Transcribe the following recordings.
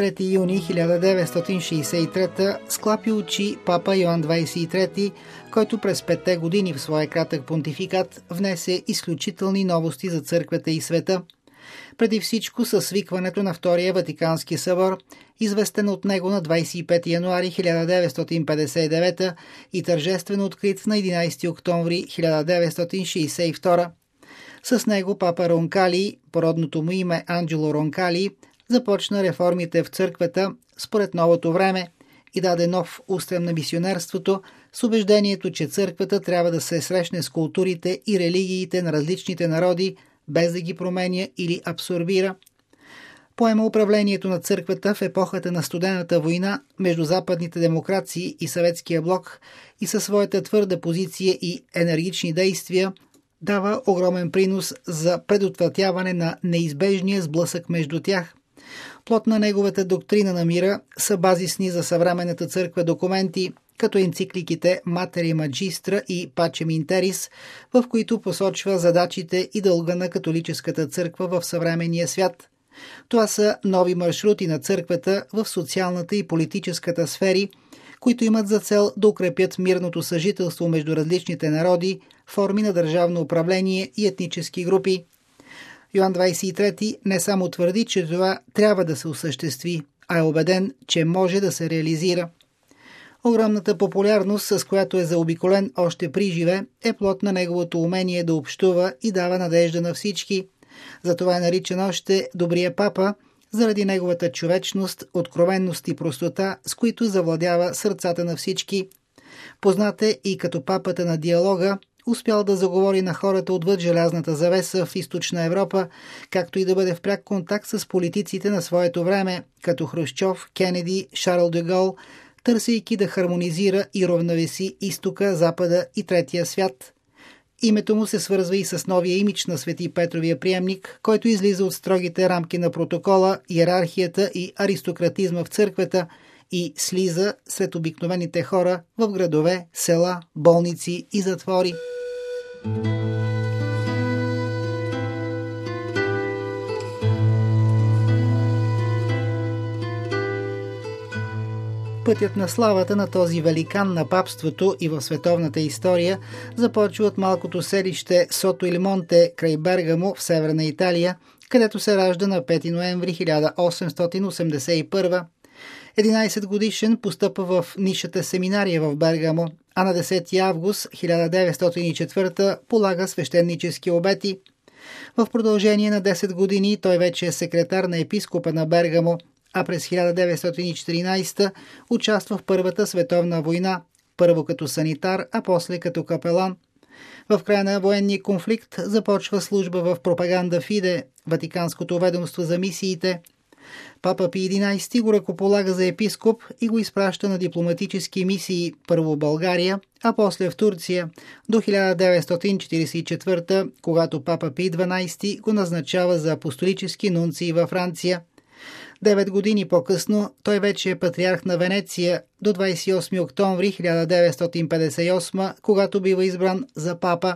23 юни 1963 склапи очи папа Йоан 23, който през 5 години в своя кратък понтификат внесе изключителни новости за църквата и света. Преди всичко със свикването на Втория Ватикански събор, известен от него на 25 януари 1959 и тържествено открит на 11 октомври 1962. С него папа Ронкали, породното му име Анджело Ронкали, започна реформите в църквата според новото време и даде нов устрем на мисионерството с убеждението, че църквата трябва да се срещне с културите и религиите на различните народи, без да ги променя или абсорбира. Поема управлението на църквата в епохата на студената война между западните демокрации и Съветския блок и със своята твърда позиция и енергични действия дава огромен принос за предотвратяване на неизбежния сблъсък между тях. Плод на неговата доктрина на мира са базисни за съвременната църква документи, като енцикликите Матери Маджистра и Пачем Интерис, в които посочва задачите и дълга на католическата църква в съвременния свят. Това са нови маршрути на църквата в социалната и политическата сфери, които имат за цел да укрепят мирното съжителство между различните народи, форми на държавно управление и етнически групи. Йоан 23 не само твърди, че това трябва да се осъществи, а е убеден, че може да се реализира. Огромната популярност, с която е заобиколен още при живе, е плод на неговото умение да общува и дава надежда на всички. Затова е наричан още добрия папа, заради неговата човечност, откровенност и простота, с които завладява сърцата на всички. Познат е и като папата на диалога, успял да заговори на хората отвъд желязната завеса в източна Европа, както и да бъде в пряк контакт с политиците на своето време, като Хрущов, Кенеди, Шарл де Гол, търсейки да хармонизира и равновеси изтока, запада и третия свят. Името му се свързва и с новия имидж на Свети Петровия приемник, който излиза от строгите рамки на протокола, иерархията и аристократизма в църквата и слиза сред обикновените хора в градове, села, болници и затвори. Пътят на славата на този великан на папството и в световната история започва от малкото селище Сото или Монте край Бергамо в северна Италия, където се ражда на 5 ноември 1881. 11 годишен постъпва в нишата семинария в Бергамо, а на 10 август 1904 полага свещенически обети. В продължение на 10 години той вече е секретар на епископа на Бергамо, а през 1914 участва в Първата световна война, първо като санитар, а после като капелан. В края на военния конфликт започва служба в Пропаганда Фиде, Ватиканското ведомство за мисиите. Папа Пий XI го ръкополага за епископ и го изпраща на дипломатически мисии първо в България, а после в Турция до 1944, когато папа Пий XII го назначава за апостолически нунций във Франция. 9 години по-късно той вече е патриарх на Венеция до 28 октомври 1958, когато бива избран за папа.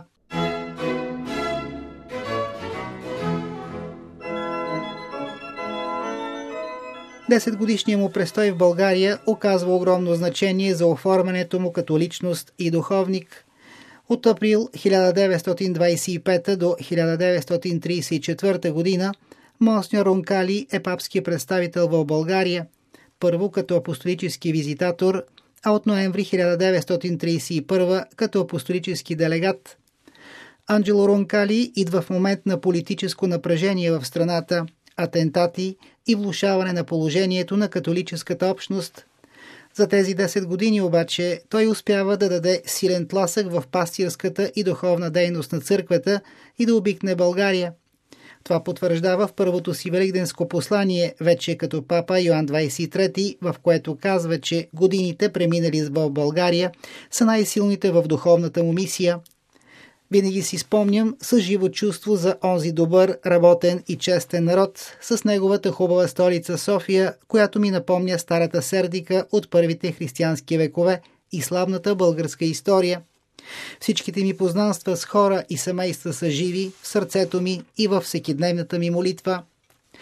Десетгодишният му престой в България оказва огромно значение за оформянето му като личност и духовник. От април 1925 до 1934 година Монсеньор Ронкали е папски представител в България, първо като апостолически визитатор, а от ноември 1931 като апостолически делегат. Анджело Ронкали идва в момент на политическо напрежение в страната, атентати и влошаване на положението на католическата общност. За тези 10 години обаче той успява да даде силен тласък в пастирската и духовна дейност на църквата и да обикне България. Това потвърждава в първото си великденско послание, вече като папа Йоан 23, в което казва, че годините, преминали в България, са най-силните в духовната му мисия. Винаги си спомням с живо чувство за онзи добър, работен и честен народ, с неговата хубава столица София, която ми напомня старата Сердика от първите християнски векове и славната българска история. Всичките ми познанства с хора и семейства са живи в сърцето ми и във всекидневната ми молитва.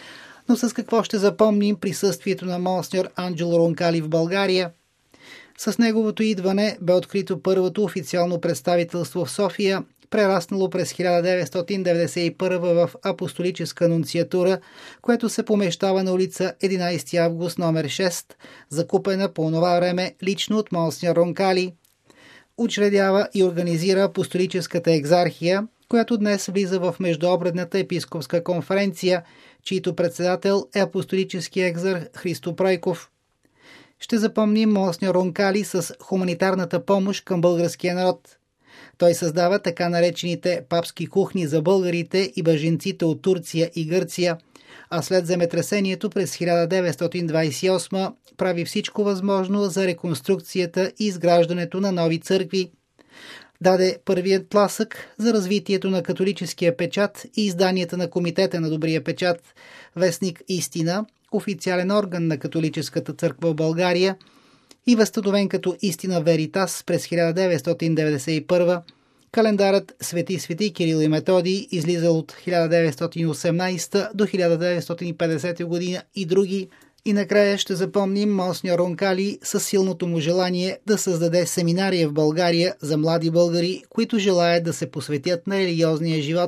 Но с какво ще запомним присъствието на монсеньор Анджело Ронкали в България? С неговото идване бе открито първото официално представителство в София, прераснало през 1991 в апостолическа нунциатура, което се помещава на улица 11 август номер 6, закупена по това време лично от монсеньор Ронкали. Учредява и организира апостолическата екзархия, която днес влиза в Междуобредната епископска конференция, чийто председател е апостолически екзарх Христо Пройков. Ще запомним монсеньор Ронкали с хуманитарната помощ към българския народ. Той създава така наречените папски кухни за българите и бежанците от Турция и Гърция, а след земетресението през 1928 прави всичко възможно за реконструкцията и изграждането на нови църкви. Даде първият тласък за развитието на католическия печат и изданията на Комитета на добрия печат, вестник Истина, официален орган на католическата църква в България, и възстановен като Истина Веритас през 1991, календарът Свети Кирил и Методий, излизал от 1918 до 1950 година и други. И накрая ще запомним монсеньор Ронкали със силното му желание да създаде семинария в България за млади българи, които желаят да се посветят на религиозния живот.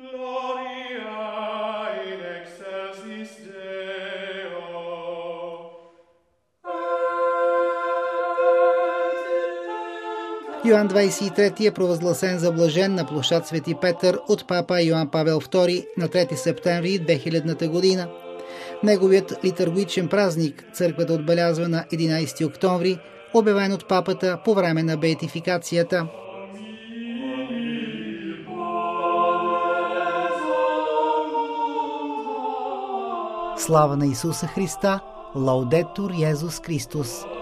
Йоан 23 е провъзгласен за блажен на площад Свети Петър от папа Йоан Павел II на 3 септември 2000 година. Неговият литургичен празник църквата отбелязва на 11 октомври, обявен от папата по време на беатификацията. Слава на Исуса Христа! Лаудетур Йезус Христос!